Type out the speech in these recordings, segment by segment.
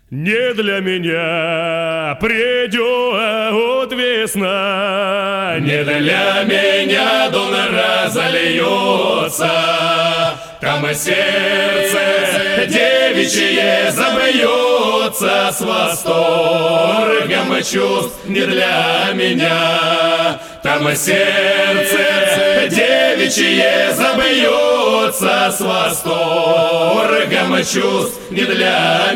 Не для меня придет весна, не для меня дон разольется. Там и сердце девичье забьется с восторгом чувств не для меня. Там и сердце девичье забьется с восторгом чувств не для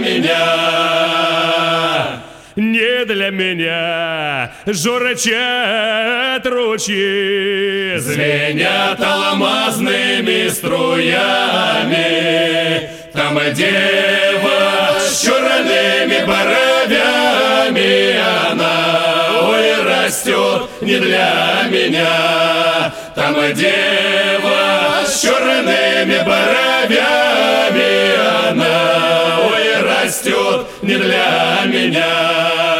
меня. Не для меня журчат ручьи, звенят алмазными струями. Там дева с черными бровями, она, ой, растет не для меня. Там дева с черными бровями, она, ой, растет не для меня.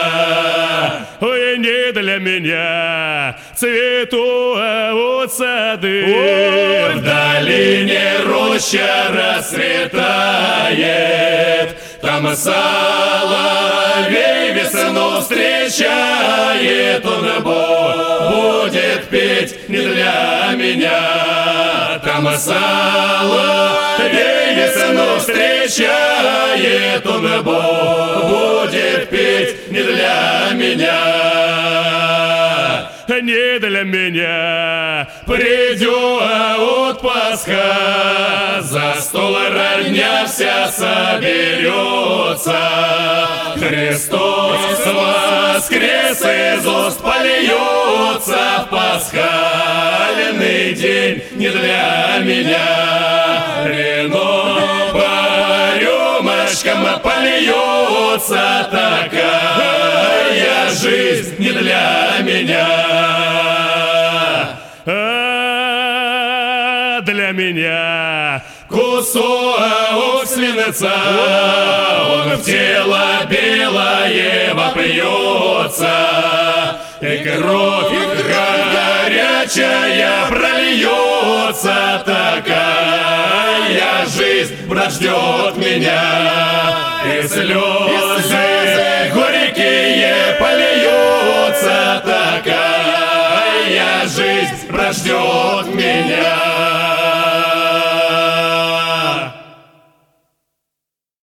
Ой, не для меня цветут сады, в долине роща расцветает. Там соловей весну встречает, он будет петь не для меня. Там соловей весну встречает, он будет петь не для меня. Не для меня придет Пасха, за стол родня вся соберется. Христос воскрес, из уст польется в пасхальный день не для меня. Вино по рюмочкам польется, такая жизнь не для меня. Для меня кусок свинца, он в тело белое вопьется, и кровь горячая прольется, такая жизнь брат ждет меня, и слезы горькие польются, такая жизнь брат ждет